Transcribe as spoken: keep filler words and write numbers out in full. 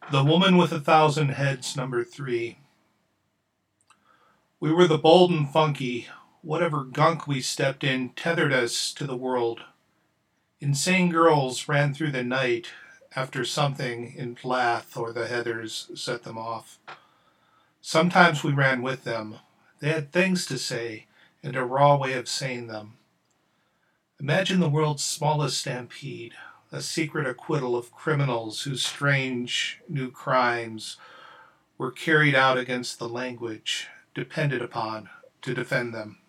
The Woman with a Thousand Heads, number three. We were the bold and funky. Whatever gunk we stepped in tethered us to the world. Insane girls ran through the night after something in Plath or the Heathers set them off. Sometimes we ran with them. They had things to say and a raw way of saying them. Imagine the world's smallest stampede, a secret acquittal of criminals whose strange new crimes were carried out against the language depended upon to defend them.